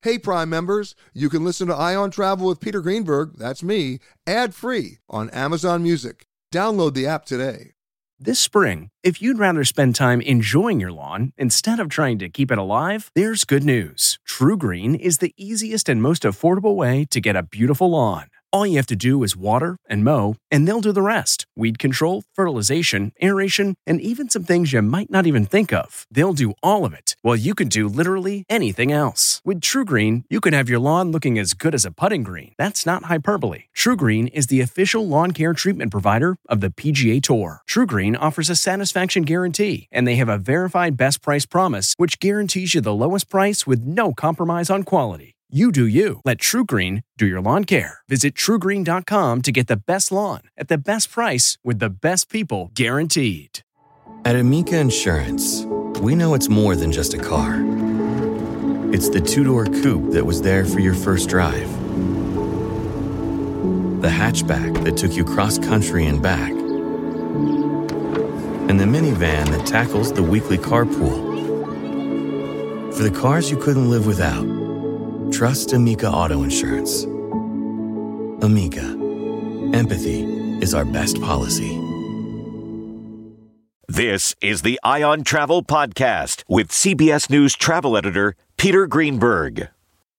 Hey, Prime members, you can listen to Ion Travel with Peter Greenberg, that's me, ad-free on Amazon Music. Download the app today. This spring, if you'd rather spend time enjoying your lawn instead of trying to keep it alive, there's good news. TruGreen is the easiest and most affordable way to get a beautiful lawn. All you have to do is water and mow, and they'll do the rest. Weed control, fertilization, aeration, and even some things you might not even think of. They'll do all of it, while you can do literally anything else. With TruGreen, you can have your lawn looking as good as a putting green. That's not hyperbole. TruGreen is the official lawn care treatment provider of the PGA Tour. TruGreen offers a satisfaction guarantee, and they have a verified best price promise, which guarantees you the lowest price with no compromise on quality. You do you. Let TruGreen do your lawn care. Visit TruGreen.com to get the best lawn at the best price with the best people guaranteed. At Amica Insurance, we know it's more than just a car. It's the two-door coupe that was there for your first drive. The hatchback that took you cross-country and back. And the minivan that tackles the weekly carpool. For the cars you couldn't live without, trust Amica Auto Insurance. Amica. Empathy is our best policy. This is the Ion Travel Podcast with CBS News travel editor Peter Greenberg.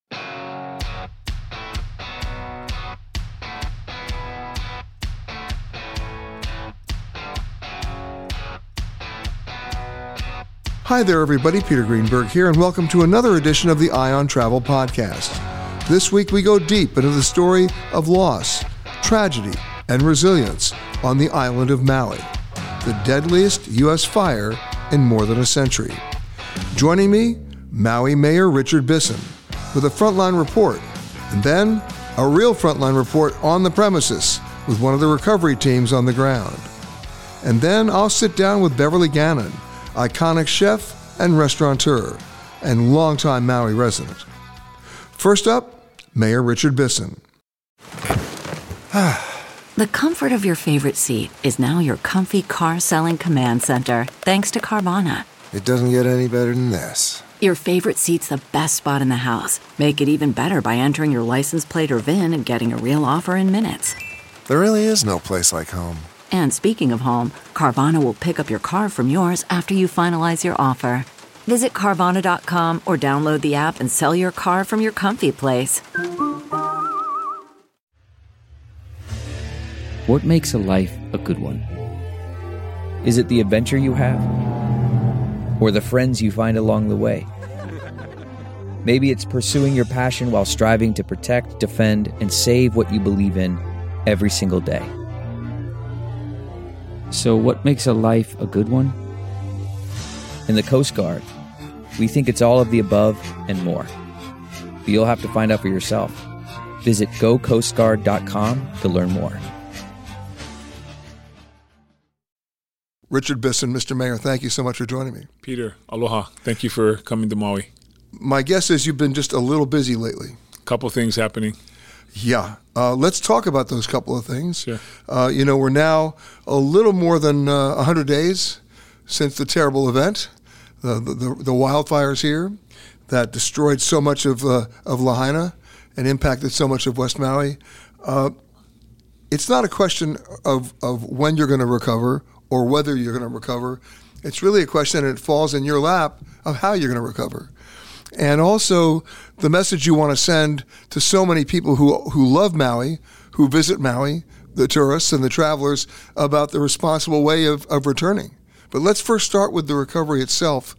Hi there, everybody. Peter Greenberg here, and welcome to another edition of the Ion Travel Podcast. This week, we go deep into the story of loss, tragedy, and resilience on the island of Maui, the deadliest U.S. fire in more than a century. Joining me, Maui Mayor Richard Bisson with a frontline report, and then a real frontline report on the premises with one of the recovery teams on the ground. And then I'll sit down with Beverly Gannon, iconic chef and restaurateur, and longtime Maui resident. First up, Mayor Richard Bisson. The comfort of your favorite seat is now your comfy car-selling command center, thanks to Carvana. It doesn't get any better than this. Your favorite seat's the best spot in the house. Make it even better by entering your license plate or VIN and getting a real offer in minutes. There really is no place like home. And speaking of home, Carvana will pick up your car from yours after you finalize your offer. Visit Carvana.com or download the app and sell your car from your comfy place. What makes a life a good one? Is it the adventure you have? Or the friends you find along the way? Maybe it's pursuing your passion while striving to protect, defend, and save what you believe in every single day. So what makes a life a good one? In the Coast Guard, we think it's all of the above and more. But you'll have to find out for yourself. Visit gocoastguard.com to learn more. Richard Bisson, Mr. Mayor, thank you so much for joining me. Peter, aloha. Thank you for coming to Maui. My guess is you've been just a little busy lately. Couple things happening. Yeah. Let's talk about those couple of things. Sure. We're now a little more than 100 days since the terrible event, the wildfires here that destroyed so much of Lahaina and impacted so much of West Maui. It's not a question of when you're going to recover or whether you're going to recover. It's really a question, and it falls in your lap, of how you're going to recover. And also the message you want to send to so many people who love Maui, who visit Maui, the tourists and the travelers, about the responsible way of returning. But let's first start with the recovery itself.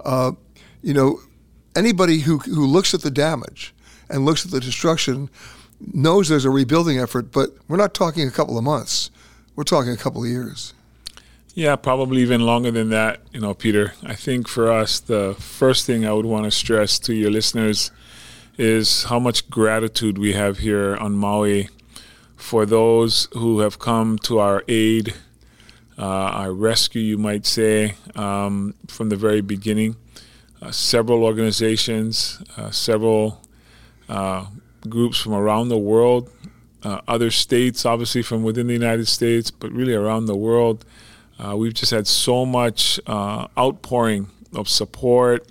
Anybody who looks at the damage and looks at the destruction knows there's a rebuilding effort, but we're not talking a couple of months. We're talking a couple of years. Yeah, probably even longer than that, Peter. I think for us, the first thing I would want to stress to your listeners is how much gratitude we have here on Maui for those who have come to our aid, our rescue, you might say, from the very beginning. Several organizations, several groups from around the world, other states, obviously from within the United States, but really around the world. We've just had so much outpouring of support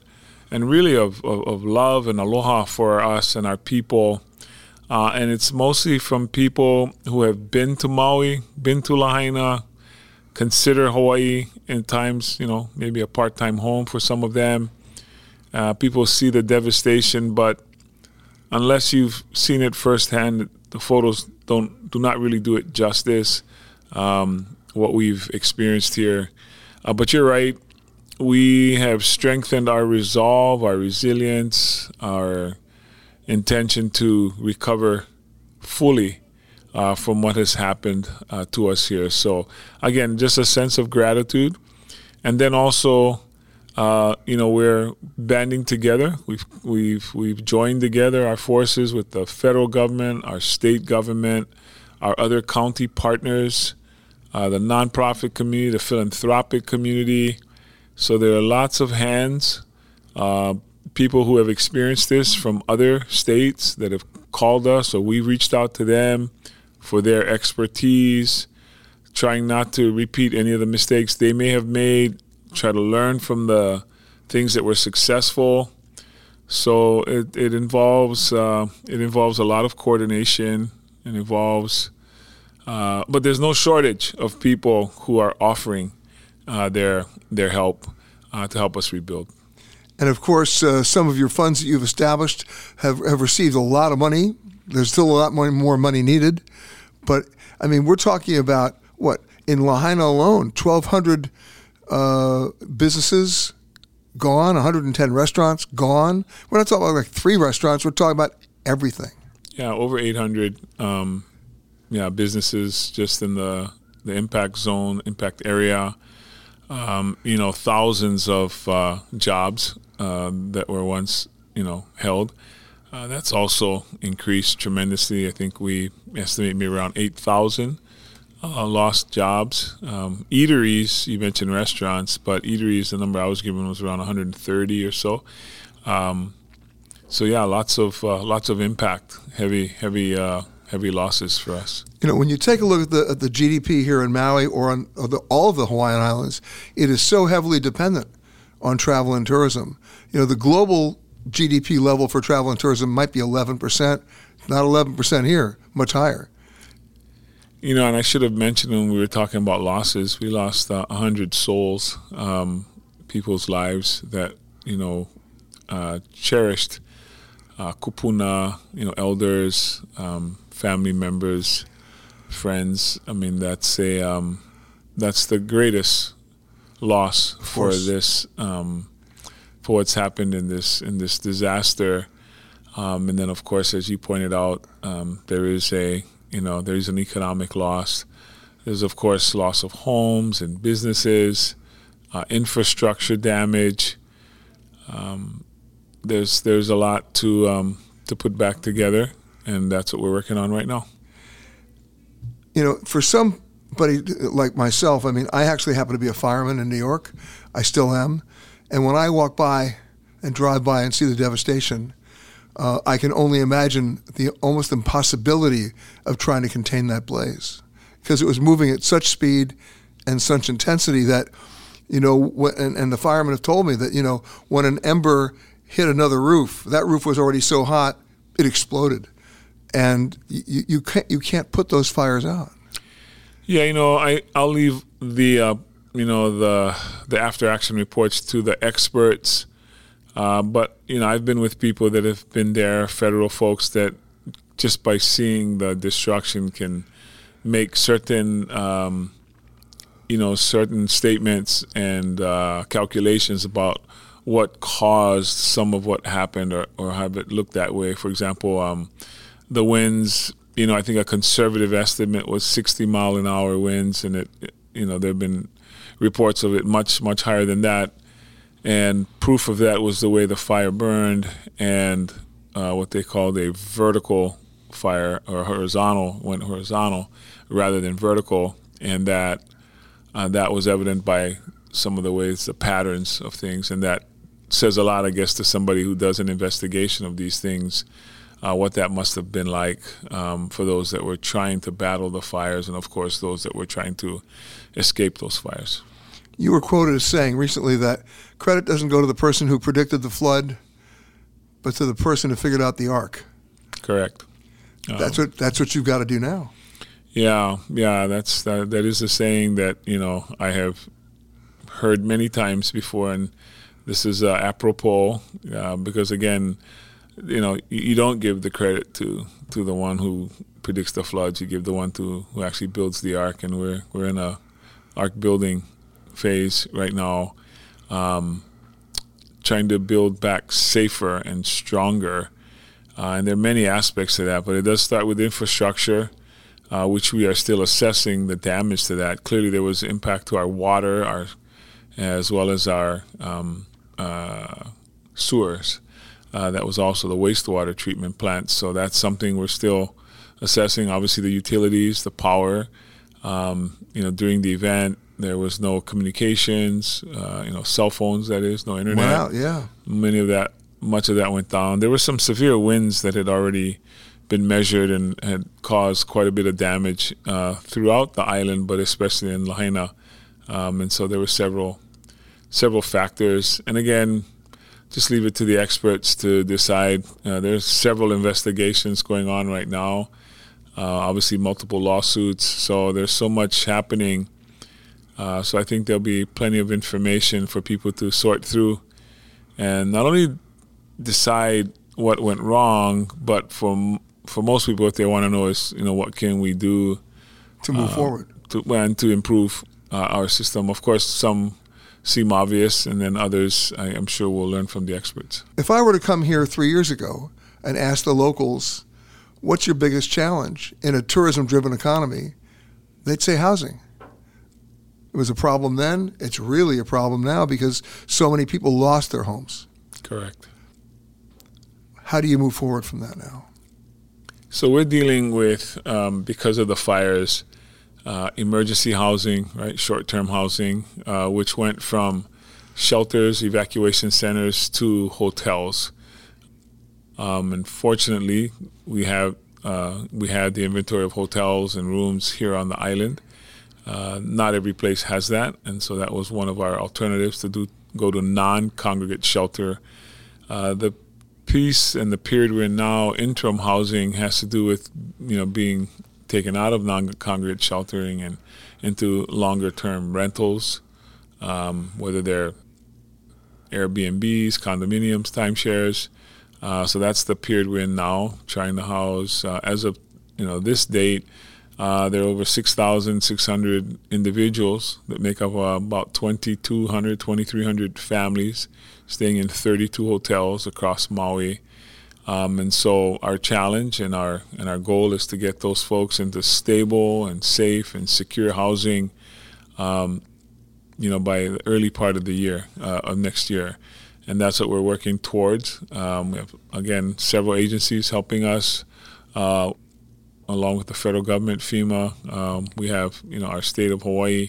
really of love and aloha for us and our people. And it's mostly from people who have been to Maui, been to Lahaina, consider Hawaii in times, maybe a part-time home for some of them. People see the devastation, but unless you've seen it firsthand, the photos do not really do it justice, what we've experienced here. But you're right. We have strengthened our resolve, our resilience, our intention to recover fully from what has happened to us here. So, again, just a sense of gratitude. And then also, we're banding together. We've joined together our forces with the federal government, our state government, our other county partners, the nonprofit community, the philanthropic community. So there are lots of hands, people who have experienced this from other states that have called us, or we reached out to them for their expertise, trying not to repeat any of the mistakes they may have made, try to learn from the things that were successful. So it involves a lot of coordination. It involves, but there's no shortage of people who are offering their help to help us rebuild. And of course, some of your funds that you've established have received a lot of money. There's still a lot more money needed. But, I mean, we're talking about, in Lahaina alone, 1,200 businesses gone, 110 restaurants gone. We're not talking about like 3 restaurants. We're talking about everything. Yeah, over 800 businesses just in the impact zone, impact area. Thousands of jobs that were once, held. That's also increased tremendously. I think we estimate maybe around 8,000 lost jobs. Eateries, you mentioned restaurants, but eateries, the number I was given was around 130 or so. Lots of impact, heavy losses for us. When you take a look at the GDP here in Maui or on all of the Hawaiian Islands, it is so heavily dependent on travel and tourism. The global GDP level for travel and tourism might be 11%, not 11% here, much higher. And I should have mentioned when we were talking about losses, we lost 100 souls, people's lives that, cherished kupuna, elders, family members, friends. I mean, that's the greatest loss for this, for what's happened in this disaster. And then, of course, as you pointed out, there is an economic loss. There's, of course, loss of homes and businesses, infrastructure damage. There's a lot to put back together, and that's what we're working on right now. For somebody like myself, I mean, I actually happen to be a fireman in New York. I still am. And when I walk by and drive by and see the devastation, I can only imagine the almost impossibility of trying to contain that blaze, because it was moving at such speed and such intensity that, and the firemen have told me that, when an ember hit another roof, that roof was already so hot, it exploded. And you can't put those fires out. Yeah, I'll leave the after action reports to the experts. But I've been with people that have been there, federal folks that just by seeing the destruction can make certain certain statements and calculations about what caused some of what happened or have it looked that way. For example, the winds, I think a conservative estimate was 60-mile-an-hour winds, and there have been reports of it much, much higher than that. And proof of that was the way the fire burned and what they called a vertical fire, or went horizontal rather than vertical. And that was evident by some of the ways, the patterns of things. And that says a lot, I guess, to somebody who does an investigation of these things, what that must have been like for those that were trying to battle the fires and, of course, those that were trying to escape those fires. You were quoted as saying recently that credit doesn't go to the person who predicted the flood, but to the person who figured out the ark. Correct. That's what you've got to do now. Yeah. That is a saying that I have heard many times before, and this is apropos because again, you don't give the credit to the one who predicts the floods. You give the one who actually builds the ark, and we're in a ark building phase right now, trying to build back safer and stronger. And there are many aspects to that, but it does start with infrastructure, which we are still assessing the damage to that. Clearly, there was impact to our water, as well as our sewers. That was also the wastewater treatment plants. So that's something we're still assessing. Obviously, the utilities, the power. During the event, there was no communications, cell phones, that is, no internet. Wow, yeah. Much of that went down. There were some severe winds that had already been measured and had caused quite a bit of damage throughout the island, but especially in Lahaina. And so there were several factors. And again, just leave it to the experts to decide. There's several investigations going on right now. Obviously, multiple lawsuits. So there's so much happening. So I think there'll be plenty of information for people to sort through and not only decide what went wrong, but for most people, what they want to know is, what can we do to move forward to improve our system. Of course, some seem obvious, and then others, I'm sure, we'll learn from the experts. If I were to come here 3 years ago and ask the locals, what's your biggest challenge in a tourism-driven economy, they'd say housing. It was a problem then. It's really a problem now because so many people lost their homes. Correct. How do you move forward from that now? So we're dealing with, because of the fires, emergency housing, right? Short-term housing, which went from shelters, evacuation centers to hotels. And fortunately, we had the inventory of hotels and rooms here on the island. Not every place has that, and so that was one of our alternatives to go to non-congregate shelter. The piece and the period we're in now, interim housing, has to do with being taken out of non-congregate sheltering and into longer-term rentals, whether they're Airbnbs, condominiums, timeshares. So that's the period we're in now, trying to house, as of this date, there are over 6,600 individuals that make up about 2,200, 2,300 families staying in 32 hotels across Maui. And so our challenge and our goal is to get those folks into stable and safe and secure housing, by the early part of the year, of next year. And that's what we're working towards. We have, again, several agencies helping us, along with the federal government, FEMA. We have, our state of Hawaii.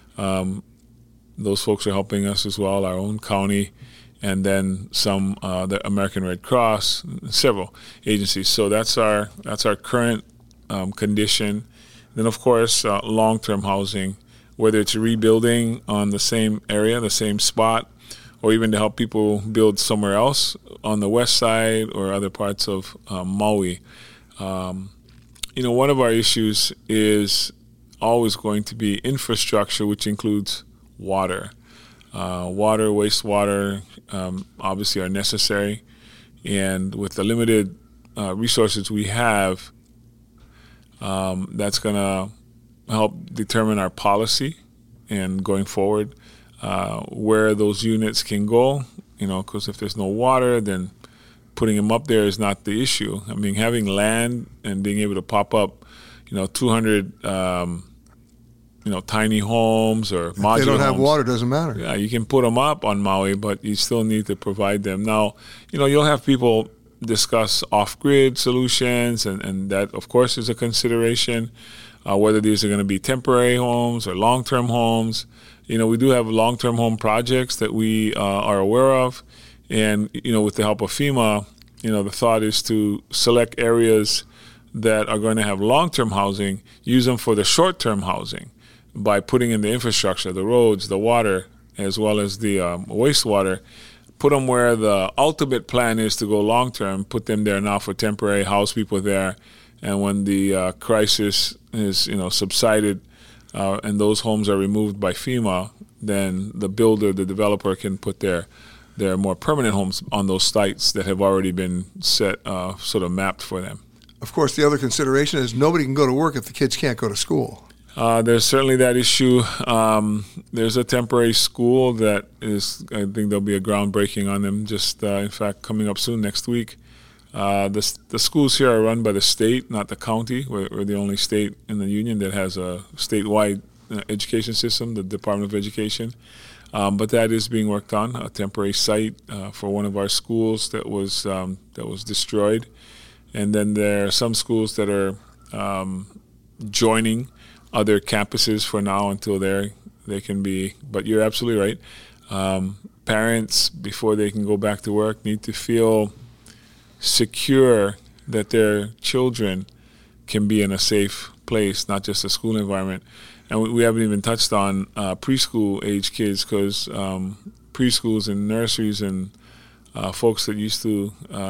Those folks are helping us as well, our own county, and then some, the American Red Cross, several agencies. So that's our current condition. Then, of course, long-term housing, whether it's rebuilding on the same area, the same spot, or even to help people build somewhere else on the west side or other parts of Maui. One of our issues is always going to be infrastructure, which includes water. Water, wastewater, obviously are necessary. And with the limited resources we have, that's going to help determine our policy and going forward, where those units can go, because if there's no water, then putting them up there is not the issue. I mean, having land and being able to pop up, 200, tiny homes or modular homes. If they don't have water, doesn't matter. Yeah, you can put them up on Maui, but you still need to provide them. Now, you'll have people discuss off-grid solutions, and that, of course, is a consideration, whether these are going to be temporary homes or long-term homes. We do have long-term home projects that we are aware of. And, with the help of FEMA, the thought is to select areas that are going to have long-term housing, use them for the short-term housing, by putting in the infrastructure, the roads, the water, as well as the wastewater, put them where the ultimate plan is to go long-term, put them there now for temporary, house people there, and when the crisis is subsided and those homes are removed by FEMA, then the builder, the developer can put their more permanent homes on those sites that have already been set, sort of mapped for them. Of course, the other consideration is nobody can go to work if the kids can't go to school. There's certainly that issue. There's a temporary school that is, I think there'll be a groundbreaking on them just, in fact, coming up soon next week. The schools here are run by the state, not the county. We're the only state in the union that has a statewide education system, the Department of Education. But that is being worked on, a temporary site for one of our schools that was destroyed. And then there are some schools that are joining other campuses for now until they can be. But you're absolutely right. Parents, before they can go back to work, need to feel secure that their children can be in a safe place, not just a school environment. And we haven't even touched on preschool age kids, because preschools and nurseries and folks that used to,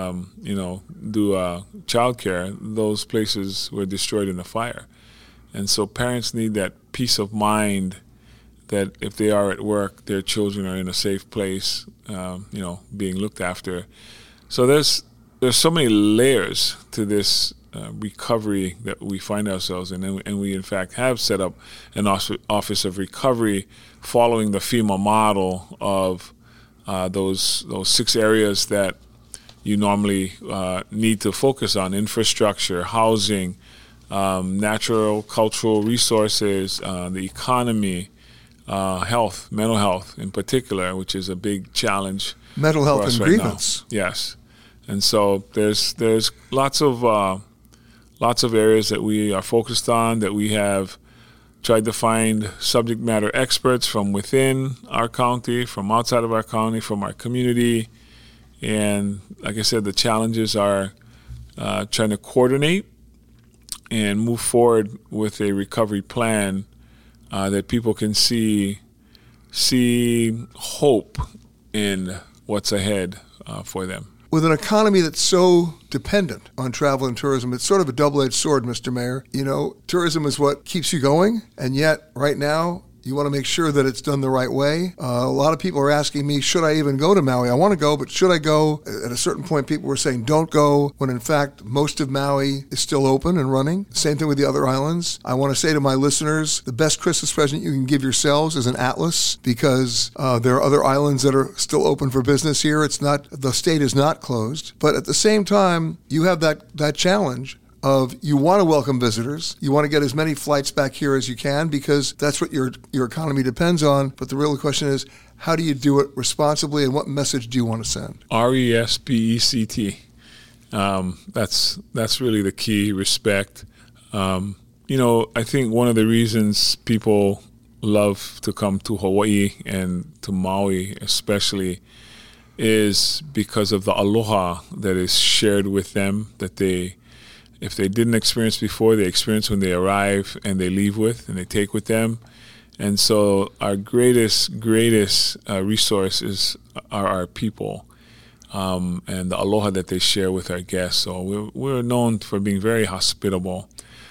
do childcare, those places were destroyed in the fire. And so parents need that peace of mind that if they are at work, their children are in a safe place, being looked after. So there's so many layers to this recovery that we find ourselves in, and we in fact have set up an office of recovery following the FEMA model of those 6 areas that you normally need to focus on: infrastructure, housing, natural, cultural resources, the economy, health, mental health in particular, which is a big challenge. Mental health and grievance. Yes, and so there's lots of areas that we are focused on, that we have tried to find subject matter experts from within our county, from outside of our county, from our community. And like I said, the challenges are trying to coordinate and move forward with a recovery plan that people can see hope in what's ahead for them. With an economy that's so dependent on travel and tourism, it's sort of a double-edged sword, Mr. Mayor. Tourism is what keeps you going, and yet right now you want to make sure that it's done the right way. A lot of people are asking me, should I even go to Maui? I want to go, but should I go? At a certain point, people were saying, don't go, when in fact, most of Maui is still open and running. Same thing with the other islands. I want to say to my listeners, the best Christmas present you can give yourselves is an atlas, because there are other islands that are still open for business here. The state is not closed. But at the same time, you have that challenge of you want to welcome visitors. You want to get as many flights back here as you can, because that's what your economy depends on. But the real question is, how do you do it responsibly, and what message do you want to send? RESPECT. That's really the key, respect. I think one of the reasons people love to come to Hawaii and to Maui especially is because of the aloha that is shared with them, that if they didn't experience before, they experience when they arrive and they leave with and they take with them. And so our greatest resource are our people and the aloha that they share with our guests. So we're known for being very hospitable.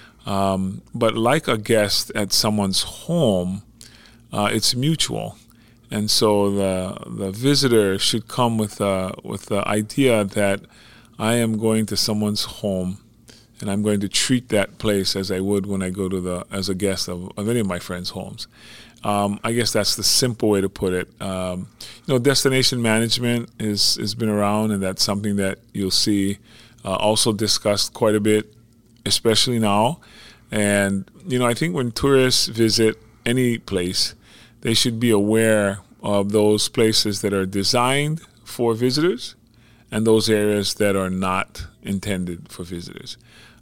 But like a guest at someone's home, it's mutual. And so the visitor should come with the idea that I am going to someone's home, and I'm going to treat that place as I would when I go as a guest of any of my friends' homes. I guess that's the simple way to put it. Destination management has been around, and that's something that you'll see also discussed quite a bit, especially now. And, I think when tourists visit any place, they should be aware of those places that are designed for visitors and those areas that are not intended for visitors.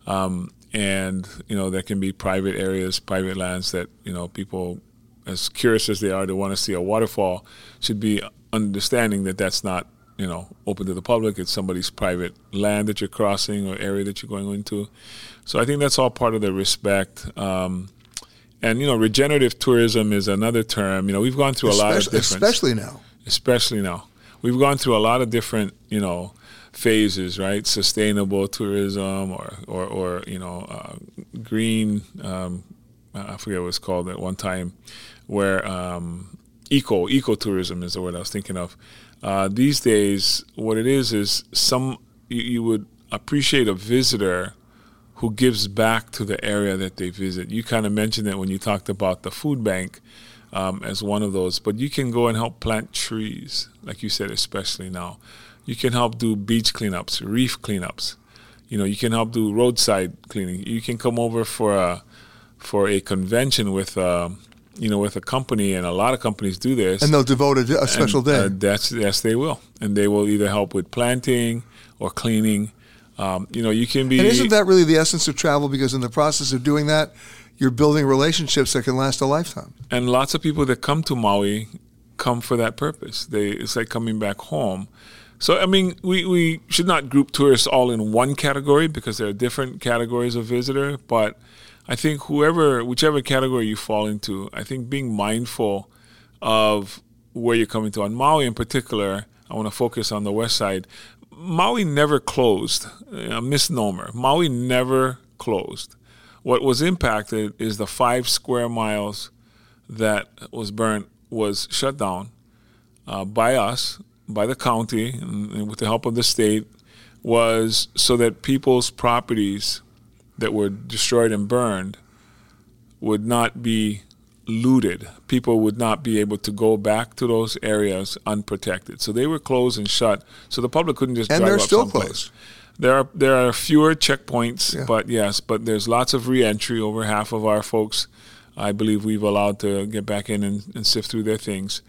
And there can be private areas, private lands that, people, as curious as they are to want to see a waterfall, should be understanding that that's not, open to the public. It's somebody's private land that you're crossing or area that you're going into. So I think that's all part of the respect. And, regenerative tourism is another term. We've gone through a lot of different... Especially now. We've gone through a lot of different, phases, right? Sustainable tourism or green, I forget what it's called at one time, where ecotourism is the word I was thinking of. These days, what it is you would appreciate a visitor who gives back to the area that they visit. You kind of mentioned it when you talked about the food bank as one of those, but you can go and help plant trees, like you said, especially now. You can help do beach cleanups, reef cleanups. You can help do roadside cleaning. You can come over for a convention with a company, and a lot of companies do this. And they'll devote a special day. Yes, they will. And they will either help with planting or cleaning. You can be... And isn't that really the essence of travel? Because in the process of doing that, you're building relationships that can last a lifetime. And lots of people that come to Maui come for that purpose. It's like coming back home. So, we should not group tourists all in one category because there are different categories of visitor. But I think whichever category you fall into, I think being mindful of where you're coming to. On Maui in particular, I want to focus on the west side. Maui never closed. A misnomer. Maui never closed. What was impacted is the 5 square miles that was burnt was shut down by us, by the county, and with the help of the state, was so that people's properties that were destroyed and burned would not be looted. People would not be able to go back to those areas unprotected. So they were closed and shut, so the public couldn't just drive up someplace. And they're still closed. There are fewer checkpoints, yeah. but there's lots of re-entry. Over half of our folks, I believe, we've allowed to get back in and sift through their things.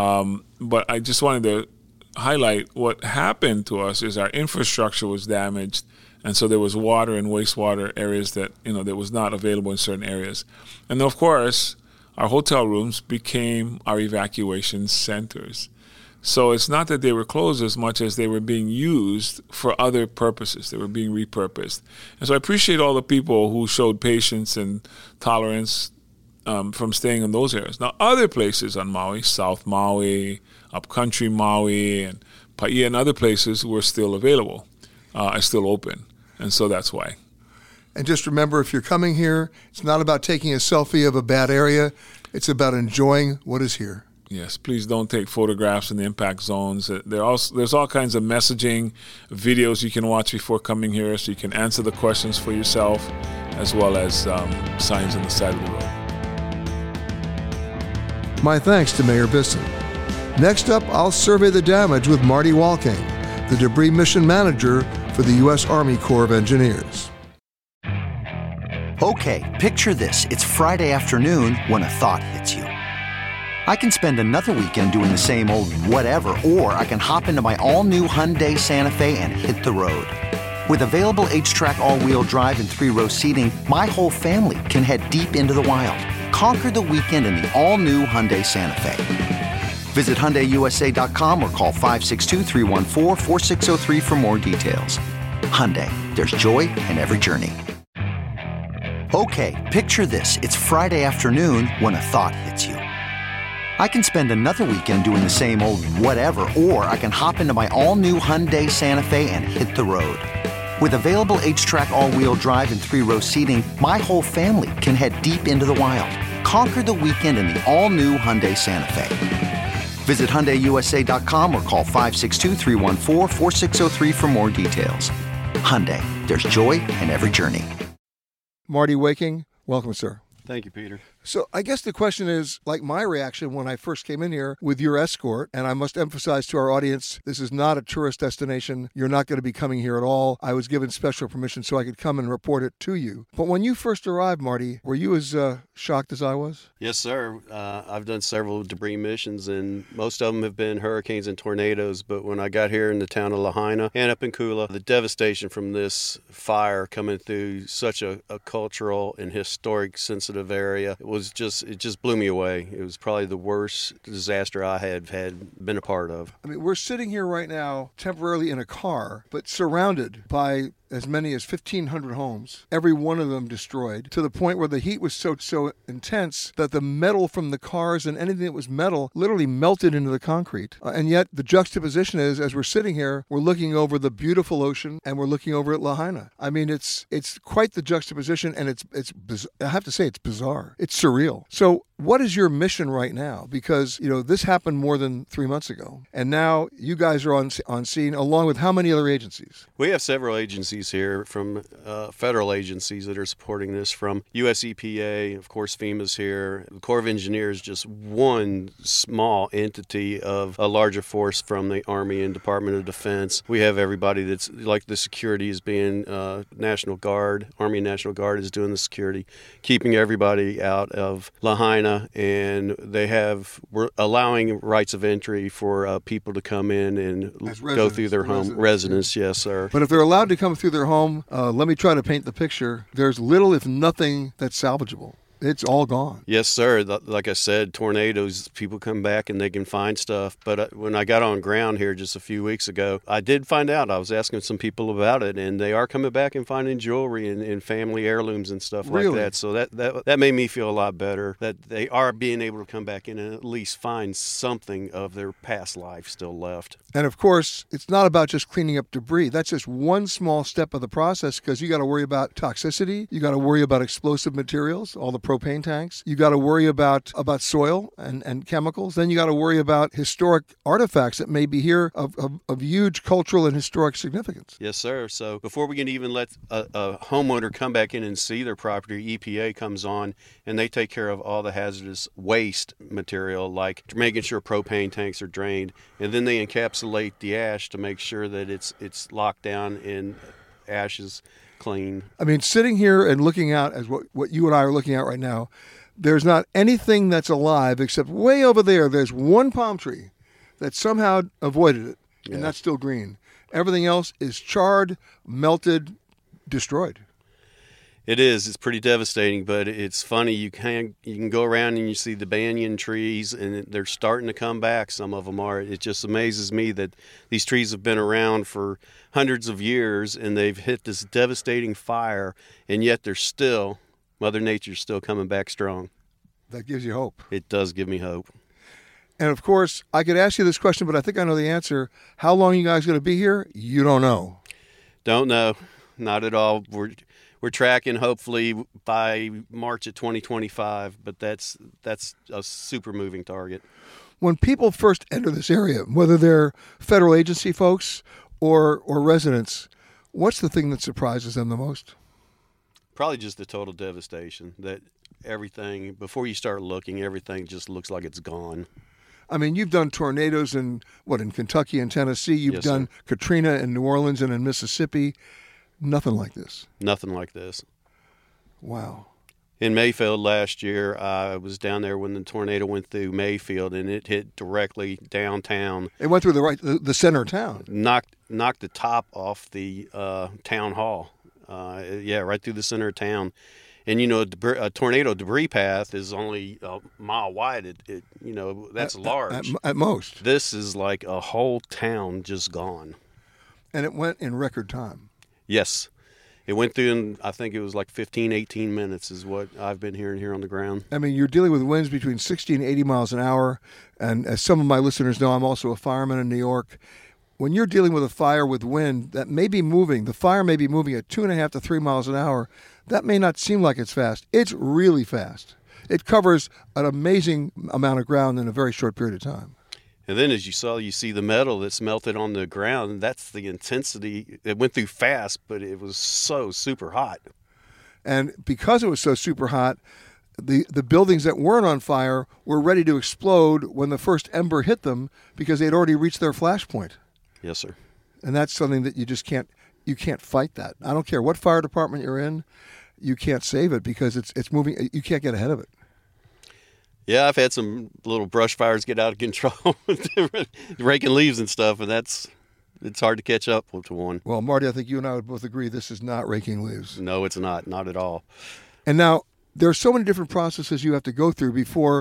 But I just wanted to highlight what happened to us is our infrastructure was damaged, and so there was water and wastewater areas that that was not available in certain areas. And of course, our hotel rooms became our evacuation centers. So it's not that they were closed as much as they were being used for other purposes. They were being repurposed. And so I appreciate all the people who showed patience and tolerance from staying in those areas. Now, other places on Maui, South Maui, Upcountry Maui, and Paia and other places were still available, are still open. And so that's why. And just remember, if you're coming here, it's not about taking a selfie of a bad area. It's about enjoying what is here. Yes, please don't take photographs in the impact zones. There's all kinds of messaging, videos you can watch before coming here so you can answer the questions for yourself, as well as signs on the side of the road. My thanks to Mayor Bisson. Next up, I'll survey the damage with Marty Walking, the Debris Mission Manager for the U.S. Army Corps of Engineers. Okay, picture this. It's Friday afternoon when a thought hits you. I can spend another weekend doing the same old whatever, or I can hop into my all-new Hyundai Santa Fe and hit the road. With available H-Track all-wheel drive and 3-row seating, my whole family can head deep into the wild. Conquer the weekend in the all-new Hyundai Santa Fe. Visit HyundaiUSA.com or call 562-314-4603 for more details. Hyundai, there's joy in every journey. Okay, picture this. It's Friday afternoon when a thought hits you. I can spend another weekend doing the same old whatever, or I can hop into my all-new Hyundai Santa Fe and hit the road. With available H-Track all-wheel drive and 3-row seating, my whole family can head deep into the wild. Conquer the weekend in the all-new Hyundai Santa Fe. Visit HyundaiUSA.com or call 562-314-4603 for more details. Hyundai, there's joy in every journey. Marty Waking, welcome, sir. Thank you, Peter. So I guess the question is, like my reaction when I first came in here with your escort, and I must emphasize to our audience, this is not a tourist destination. You're not going to be coming here at all. I was given special permission so I could come and report it to you. But when you first arrived, Marty, were you as shocked as I was? Yes, sir. I've done several debris missions, and most of them have been hurricanes and tornadoes. But when I got here in the town of Lahaina and up in Kula, the devastation from this fire coming through such a cultural and historic sensitive area, it just blew me away. It was probably the worst disaster I had been a part of. I mean, we're sitting here right now temporarily in a car, but surrounded by as many as 1,500 homes, every one of them destroyed, to the point where the heat was so intense that the metal from the cars and anything that was metal literally melted into the concrete. And yet the juxtaposition is, as we're sitting here, we're looking over the beautiful ocean and we're looking over at Lahaina. I mean, it's quite the juxtaposition, and I have to say, it's bizarre. It's surreal. So what is your mission right now? Because, this happened more than 3 months ago, and now you guys are on scene, along with how many other agencies? We have several agencies here, from federal agencies that are supporting this, from U.S. EPA, of course FEMA's here. The Corps of Engineers, just one small entity of a larger force from the Army and Department of Defense. We have everybody that's, like, the security is being National Guard. Army and National Guard is doing the security, keeping everybody out of Lahaina, and we're allowing rights of entry for people to come in and go through their home. Residents, yes, sir. But if they're allowed to come through their home, let me try to paint the picture. There's little, if nothing, that's salvageable. It's all gone. Yes, sir. Like I said, tornadoes, people come back and they can find stuff. But when I got on ground here just a few weeks ago, I did find out. I was asking some people about it, and they are coming back and finding jewelry and family heirlooms and stuff like that. So that made me feel a lot better, that they are being able to come back in and at least find something of their past life still left. And of course, it's not about just cleaning up debris. That's just one small step of the process, because you got to worry about toxicity. You got to worry about explosive materials, all the propane tanks. You got to worry about soil and chemicals. Then you got to worry about historic artifacts that may be here of huge cultural and historic significance. Yes, sir. So before we can even let a homeowner come back in and see their property, EPA comes on and they take care of all the hazardous waste material, like making sure propane tanks are drained, and then they encapsulate the ash to make sure that it's locked down in ashes. Clean. I mean, sitting here and looking out as what you and I are looking at right now, there's not anything that's alive except way over there's one palm tree that somehow avoided it, and that's still green. Everything else is charred, melted, destroyed. It is. It's pretty devastating, but it's funny. You can go around and you see the banyan trees, and they're starting to come back. Some of them are. It just amazes me that these trees have been around for hundreds of years, and they've hit this devastating fire, and yet Mother Nature's still coming back strong. That gives you hope. It does give me hope. And of course, I could ask you this question, but I think I know the answer. How long are you guys going to be here? You don't know. Don't know. Not at all. We're tracking hopefully by March of 2025, but that's a super moving target. When people first enter this area, whether they're federal agency folks or residents, what's the thing that surprises them the most? Probably just the total devastation, that everything, before you start looking, everything just looks like it's gone. I mean, you've done tornadoes in Kentucky and Tennessee. You've done Katrina in New Orleans and in Mississippi. Nothing like this. Nothing like this. Wow. In Mayfield last year, I was down there when the tornado went through Mayfield, and it hit directly downtown. It went through the center of town. Knocked the top off the town hall. Right through the center of town. And, a tornado debris path is only a mile wide. That's large. At most. This is like a whole town just gone. And it went in record time. Yes. It went through in, I think it was like 15, 18 minutes is what I've been hearing here on the ground. I mean, you're dealing with winds between 60 and 80 miles an hour. And as some of my listeners know, I'm also a fireman in New York. When you're dealing with a fire with wind that may be moving, the fire may be moving at 2.5 to 3 miles an hour. That may not seem like it's fast. It's really fast. It covers an amazing amount of ground in a very short period of time. And then as you see the metal that's melted on the ground. That's the intensity. It went through fast, but it was so super hot. And because it was so super hot, the buildings that weren't on fire were ready to explode when the first ember hit them because they'd already reached their flash point. Yes, sir. And that's something that you just can't fight that. I don't care what fire department you're in, you can't save it because it's moving. You can't get ahead of it. Yeah, I've had some little brush fires get out of control, raking leaves and stuff, and it's hard to catch up to one. Well, Marty, I think you and I would both agree this is not raking leaves. No, it's not at all. And now there are so many different processes you have to go through before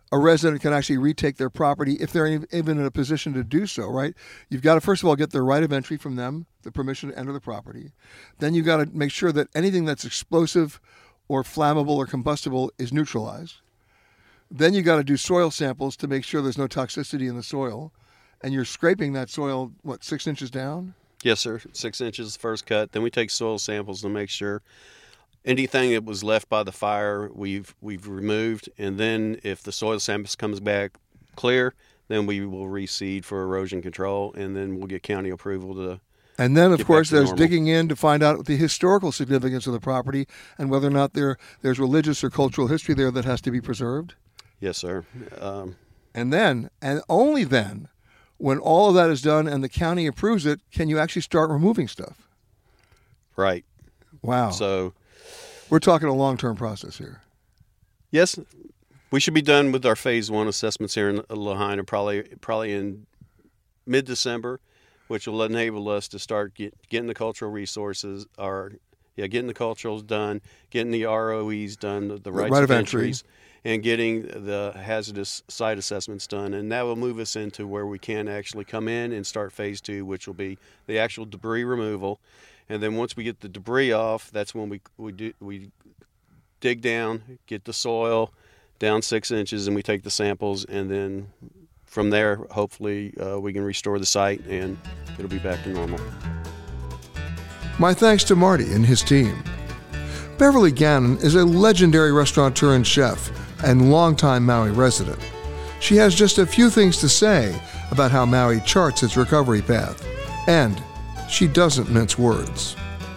a resident can actually retake their property if they're even in a position to do so, right? You've got to, first of all, get their right of entry from them, the permission to enter the property. Then you've got to make sure that anything that's explosive or flammable or combustible is neutralized. Then you've got to do soil samples to make sure there's no toxicity in the soil. And you're scraping that soil, 6 inches down? Yes, sir. 6 inches first cut. Then we take soil samples to make sure anything that was left by the fire we've removed. And then if the soil samples comes back clear, then we will reseed for erosion control, and then we'll get county approval to. And then, of course, there's normal. digging in to find out the historical significance of the property and whether or not there's religious or cultural history there that has to be preserved. Yes, sir. And then, and only then, when all of that is done and the county approves it, can you actually start removing stuff? Right. Wow. So we're talking a long-term process here. Yes, we should be done with our phase 1 assessments here in Lahaina probably in mid-December, which will enable us to start getting the cultural resources, getting the culturals done, getting the ROEs done, the rights of entries, and getting the hazardous site assessments done. And that will move us into where we can actually come in and start phase 2, which will be the actual debris removal. And then once we get the debris off, that's when we dig down, get the soil down 6 inches, and we take the samples, and then from there, hopefully, we can restore the site and it'll be back to normal. My thanks to Marty and his team. Beverly Gannon is a legendary restaurateur and chef and longtime Maui resident. She has just a few things to say about how Maui charts its recovery path, and she doesn't mince words.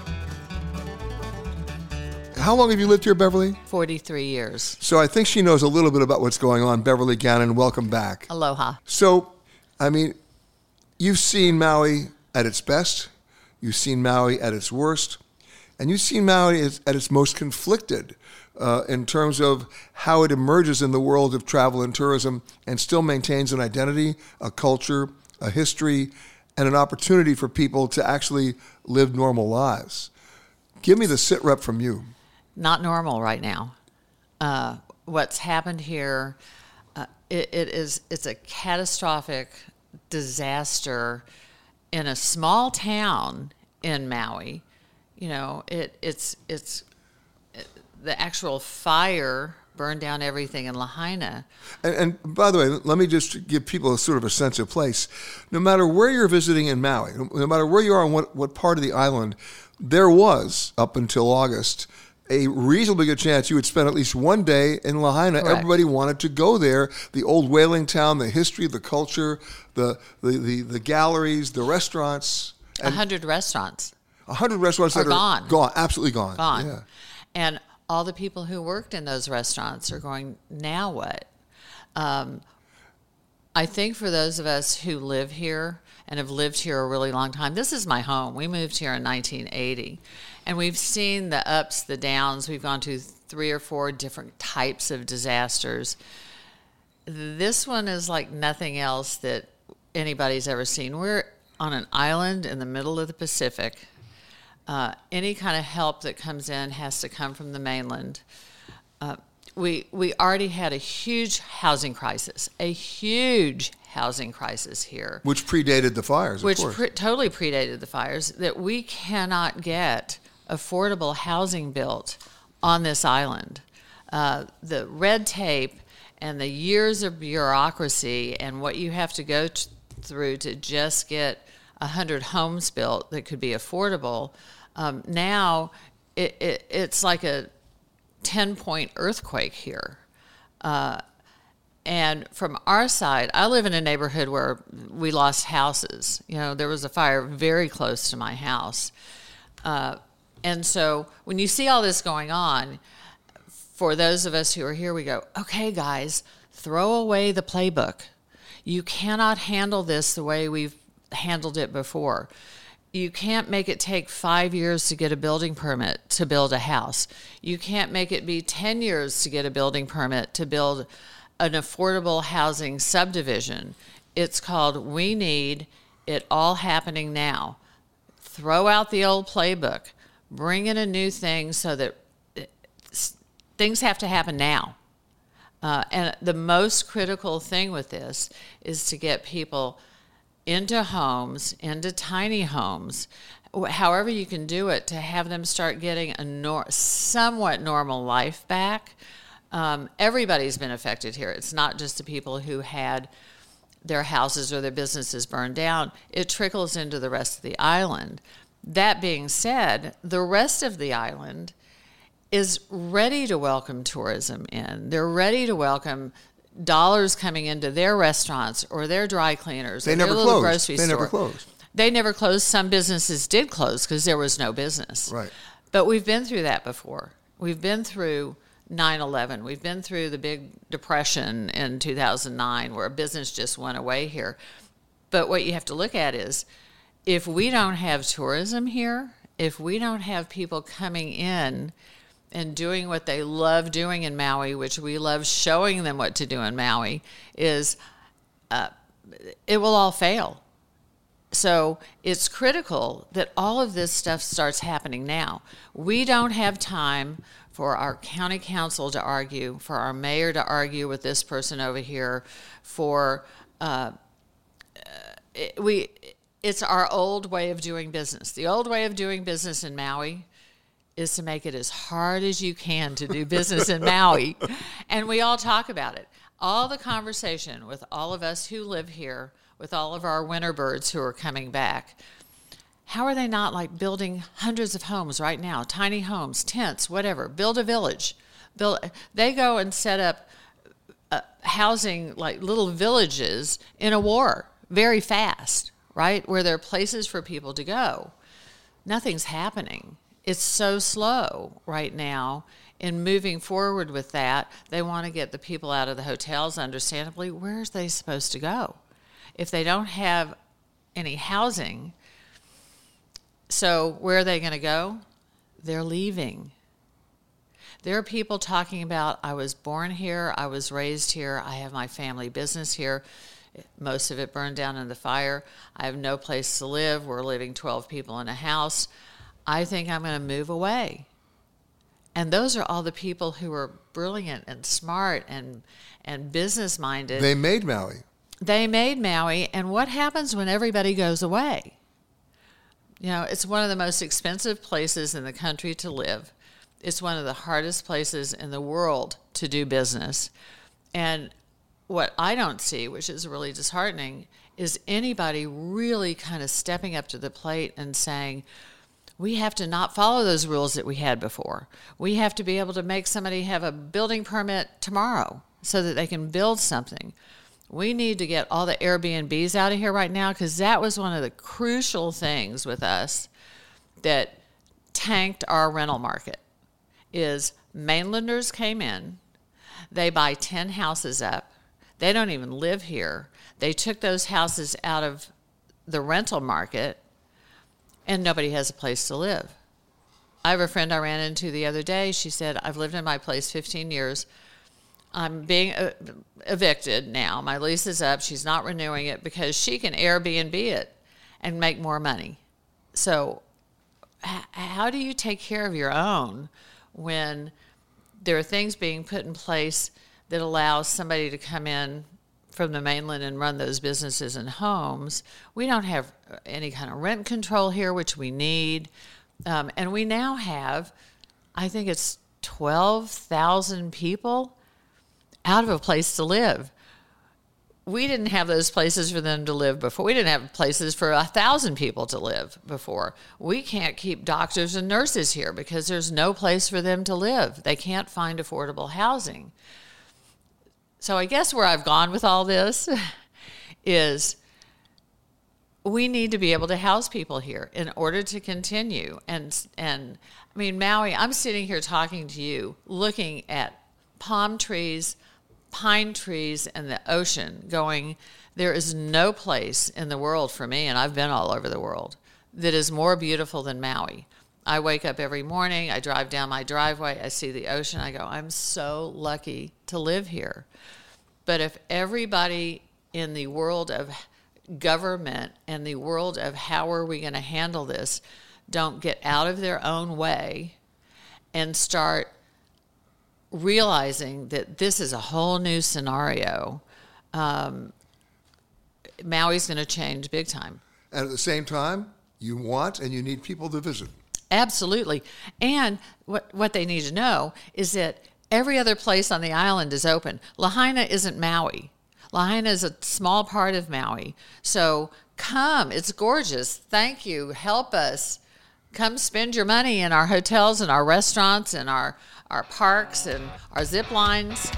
How long have you lived here, Beverly? 43 years. So I think she knows a little bit about what's going on. Beverly Gannon, welcome back. Aloha. So, you've seen Maui at its best, you've seen Maui at its worst, and you've seen Maui at its most conflicted in terms of how it emerges in the world of travel and tourism and still maintains an identity, a culture, a history, and an opportunity for people to actually live normal lives. Give me the sit rep from you. Not normal right now. What's happened here, it's a catastrophic disaster in a small town in Maui. It's the actual fire burned down everything in Lahaina. And by the way, let me just give people a sort of a sense of place. No matter where you're visiting in Maui, no matter where you are on what part of the island, there was, up until August, a reasonably good chance you would spend at least one day in Lahaina. Correct. Everybody wanted to go there. The old whaling town, the history, the culture, the galleries, the restaurants. 100 restaurants. 100 restaurants that are gone, absolutely gone. Gone. Yeah. And all the people who worked in those restaurants are going, now what? I think for those of us who live here and have lived here a really long time, this is my home. We moved here in 1980. And we've seen the ups, the downs. We've gone to 3 or 4 different types of disasters. This one is like nothing else that anybody's ever seen. We're on an island in the middle of the Pacific. Any kind of help that comes in has to come from the mainland. We already had a huge housing crisis here. Which predated the fires, of course. Which totally predated the fires, that we cannot get affordable housing built on this island. The red tape and the years of bureaucracy and what you have to go through to just get 100 homes built that could be affordable, now it's like a 10-point earthquake here. And from our side, I live in a neighborhood where we lost houses. There was a fire very close to my house. And so when you see all this going on, for those of us who are here, we go, okay, guys, throw away the playbook. You cannot handle this the way we've handled it before. You can't make it take 5 years to get a building permit to build a house. You can't make it be 10 years to get a building permit to build an affordable housing subdivision. It's called We Need It All Happening Now. Throw out the old playbook. Bring in a new thing so that things have to happen now. And the most critical thing with this is to get people into homes, into tiny homes, however you can do it, to have them start getting a somewhat normal life back. Everybody's been affected here. It's not just the people who had their houses or their businesses burned down. It trickles into the rest of the island. That being said, the rest of the island is ready to welcome tourism in. They're ready to welcome dollars coming into their restaurants or their dry cleaners. They or never their little closed. grocery They store. never closed. They never closed. Some businesses did close because there was no business. Right. But we've been through that before. We've been through 9/11. We've been through the big depression in 2009 where business just went away here. But what you have to look at is if we don't have tourism here, if we don't have people coming in and doing what they love doing in Maui, which we love showing them what to do in Maui, is it will all fail. So it's critical that all of this stuff starts happening now. We don't have time for our county council to argue, for our mayor to argue with this person over here, for it's our old way of doing business. The old way of doing business in Maui is to make it as hard as you can to do business in Maui. And we all talk about it. All the conversation with all of us who live here, with all of our winter birds who are coming back, how are they not like building hundreds of homes right now, tiny homes, tents, whatever, build a village. They go and set up housing like little villages in a war very fast, right, where there are places for people to go. Nothing's happening. It's so slow right now in moving forward with that. They want to get the people out of the hotels, understandably. Where are they supposed to go if they don't have any housing? So where are they going to go? They're leaving. There are people talking about, I was born here, I was raised here, I have my family business here. Most of it burned down in the fire. I have no place to live. We're living 12 people in a house. I think I'm going to move away. And those are all the people who are brilliant and smart and business-minded. They made Maui. They made Maui. And what happens when everybody goes away? You know, it's one of the most expensive places in the country to live. It's one of the hardest places in the world to do business. And what I don't see, which is really disheartening, is anybody really kind of stepping up to the plate and saying, we have to not follow those rules that we had before. We have to be able to make somebody have a building permit tomorrow so that they can build something. We need to get all the Airbnbs out of here right now, because that was one of the crucial things with us that tanked our rental market. Is mainlanders came in, they buy 10 houses up, they don't even live here. They took those houses out of the rental market, and nobody has a place to live. I have a friend I ran into the other day. She said, I've lived in my place 15 years. I'm being evicted now. My lease is up. She's not renewing it because she can Airbnb it and make more money. So how do you take care of your own when there are things being put in place that allows somebody to come in from the mainland and run those businesses and homes? We don't have any kind of rent control here, which we need. And we now have, I think it's 12,000 people out of a place to live. We didn't have those places for them to live before. We didn't have places for 1,000 people to live before. We can't keep doctors and nurses here because there's no place for them to live. They can't find affordable housing. So I guess where I've gone with all this is we need to be able to house people here in order to continue. And I mean, Maui, I'm sitting here talking to you, looking at palm trees, pine trees, and the ocean going, there is no place in the world for me, and I've been all over the world, that is more beautiful than Maui. I wake up every morning, I drive down my driveway, I see the ocean, I go, I'm so lucky to live here. But if everybody in the world of government and the world of how are we going to handle this don't get out of their own way and start realizing that this is a whole new scenario, Maui's going to change big time. And at the same time, you want and you need people to visit. Absolutely. And what they need to know is that every other place on the island is open. Lahaina isn't Maui. Lahaina is a small part of Maui. So come. It's gorgeous. Thank you. Help us. Come spend your money in our hotels and our restaurants and our parks and our zip lines.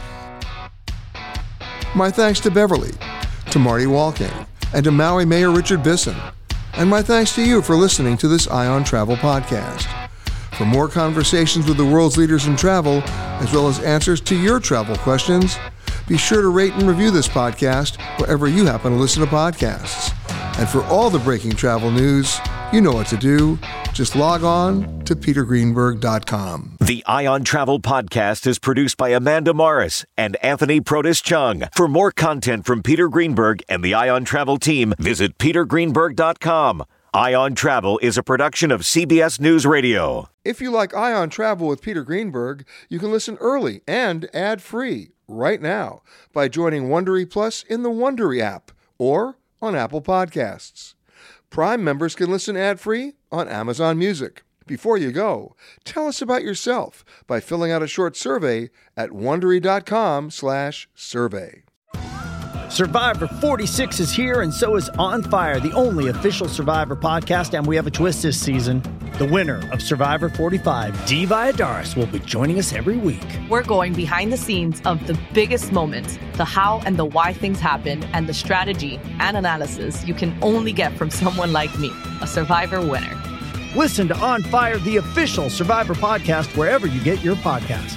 My thanks to Beverly, to Marty Walking, and to Maui Mayor Richard Bisson. And my thanks to you for listening to this Ion Travel podcast. For more conversations with the world's leaders in travel, as well as answers to your travel questions, be sure to rate and review this podcast wherever you happen to listen to podcasts. And for all the breaking travel news, you know what to do. Just log on to petergreenberg.com. The Ion Travel Podcast is produced by Amanda Morris and Anthony Protis-Chung. For more content from Peter Greenberg and the Ion Travel team, visit petergreenberg.com. Ion Travel is a production of CBS News Radio. If you like Ion Travel with Peter Greenberg, you can listen early and ad-free right now by joining Wondery Plus in the Wondery app or on Apple Podcasts. Prime members can listen ad-free on Amazon Music. Before you go, tell us about yourself by filling out a short survey at Wondery.com/survey. Survivor 46 is here, and so is On Fire, the only official Survivor podcast, and we have a twist this season. The winner of Survivor 45, Dee Valladares, will be joining us every week. We're going behind the scenes of the biggest moments, the how and the why things happen, and the strategy and analysis you can only get from someone like me, a Survivor winner. Listen to On Fire, the official Survivor podcast, wherever you get your podcasts.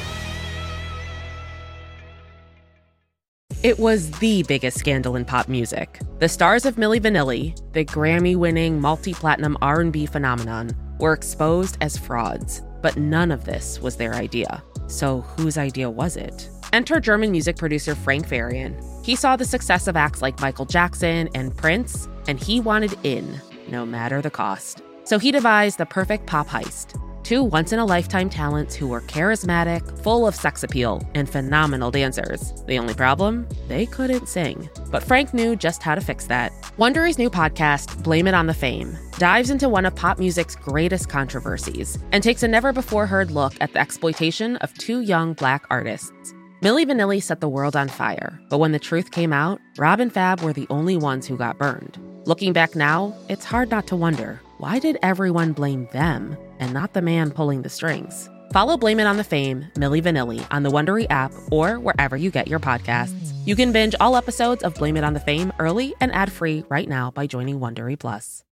It was the biggest scandal in pop music. The stars of Milli Vanilli, the Grammy-winning multi-platinum R&B phenomenon, were exposed as frauds. But none of this was their idea. So whose idea was it? Enter German music producer Frank Farian. He saw the success of acts like Michael Jackson and Prince, and he wanted in, no matter the cost. So he devised the perfect pop heist. Two once-in-a-lifetime talents who were charismatic, full of sex appeal, and phenomenal dancers. The only problem? They couldn't sing. But Frank knew just how to fix that. Wondery's new podcast, Blame It on the Fame, dives into one of pop music's greatest controversies and takes a never-before-heard look at the exploitation of two young Black artists. Milli Vanilli set the world on fire, but when the truth came out, Rob and Fab were the only ones who got burned. Looking back now, it's hard not to wonder, why did everyone blame them and not the man pulling the strings? Follow Blame It on the Fame, Milli Vanilli, on the Wondery app or wherever you get your podcasts. You can binge all episodes of Blame It on the Fame early and ad-free right now by joining Wondery Plus.